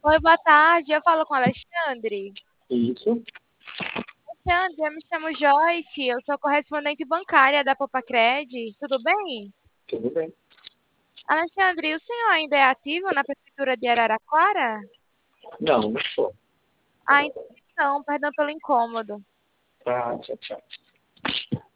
Oi, boa tarde. Eu falo com o Alexandre. Isso, Alexandre, eu me chamo Joyce, eu sou correspondente bancária da Popacred. Tudo bem? tudo bem. Alexandre, o senhor ainda é ativo na Prefeitura de Araraquara? Não sou. Ah, então, perdão pelo incômodo. Tá, tchau, tchau.